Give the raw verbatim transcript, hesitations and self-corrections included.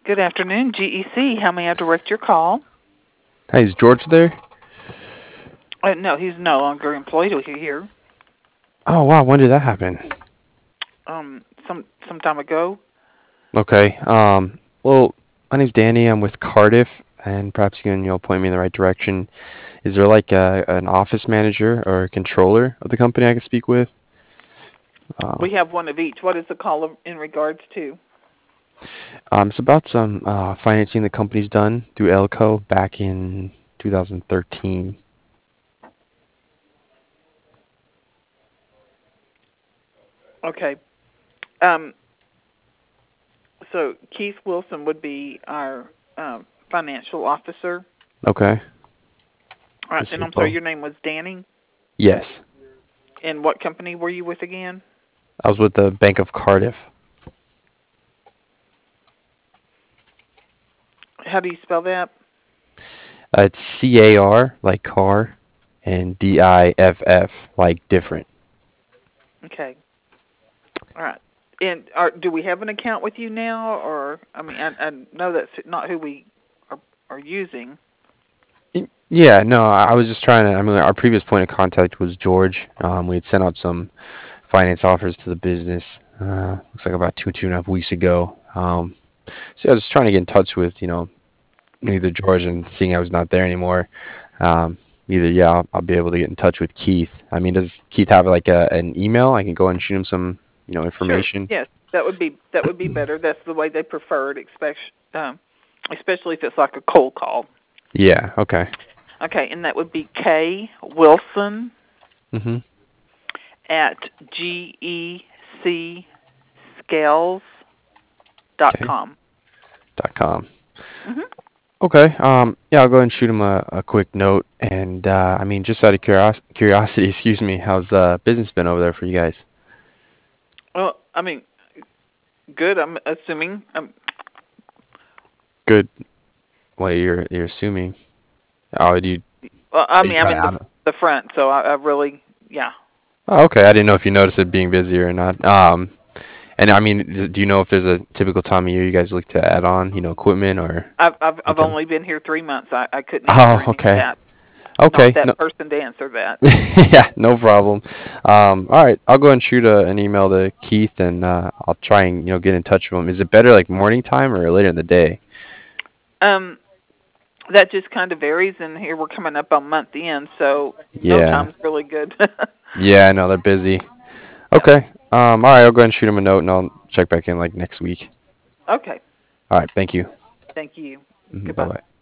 Good afternoon, G E C. How may I direct your call? Hi, is George there? Uh, no, he's no longer employed here. Oh, wow, when did that happen? Um, some some time ago. Okay, um, well, my name's Danny. I'm with Cardiff, and perhaps you can, you know, point me in the right direction. Is there like a, an office manager or a controller of the company I can speak with? Uh, We have one of each. What is the call in regards to? um, it's about some uh, financing the company's done through Elco back in two thousand thirteen. Okay. Um, so Keith Wilson would be our um, financial officer. Okay. All The right, and I'm sorry, C F O. your name was Danny. Yes, And what company were you with again? I was with the Bank of Cardiff. How do you spell that? Uh, it's C A R like car, and D I F F like different. Okay. All right. And are, do we have an account with you now, or I mean, I, I know that's not who we are are using. Y- Yeah, no, I I was just trying to. I mean, our previous point of contact was George. Um, we had sent out some finance offers to the business. Uh, looks like about two, two and a half weeks ago. Um, so I was just trying to get in touch with, you know, either George, and seeing I was not there anymore. Um, either yeah, I'll, I'll be able to get in touch with Keith. I mean, does Keith have like a an email? I can go and shoot him some, you know, Sure. information. Yes, that would be that would be better. That's the way they prefer it, especially um, especially if it's like a cold call. Yeah. Okay. Okay, and that would be K Wilson Mhm. at G E C scales dot Okay. com. Dot com. Mm-hmm. Okay. Um. Yeah, I'll go ahead and shoot him a, a quick note. And uh, I mean, just out of curios curiosity, excuse me, how's uh, business been over there for you guys? Well, I mean, good. I'm assuming. Um, Good. What you're you're assuming? Oh, do you well, I are you mean, I'm kind in of the out of? the front, so I, I really, yeah. Oh, okay. I didn't know if you noticed it being busy or not. Um. And I mean, d- do you know if there's a typical time of year you guys look to add on, you know, equipment or I've I've I've anything? only been here three months. I I couldn't answer Oh, any of okay. that. Not Okay. that No. person to answer that. Yeah, no problem. Um, all right, I'll go and shoot a, an email to Keith, and uh, I'll try and you know get in touch with him. Is it better like morning time or later in the day? Um, that just kind of varies, and here we're coming up on month end, so no Yeah, time's really good. yeah, I know they're busy. Yeah. Okay. Um, all right, I'll go ahead and shoot him a note, and I'll check back in like next week. Okay. All right, thank you. Thank you. Bye Goodbye. bye.